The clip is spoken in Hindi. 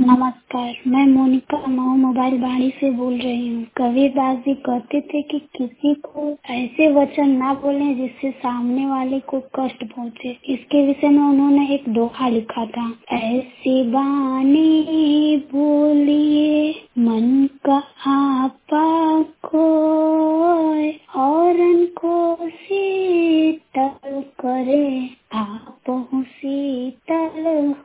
नमस्कार, मैं मोनिका मऊ मोबाइल बाड़ी से बोल रही हूँ। कबीरदास जी कहते थे कि किसी को ऐसे वचन ना बोलें जिससे सामने वाले को कष्ट पहुँचे। इसके विषय में उन्होंने एक दोहा लिखा था, ऐसी बानी बोलिए मन का आपा खोए, औरन को शीतल करे आप शीतल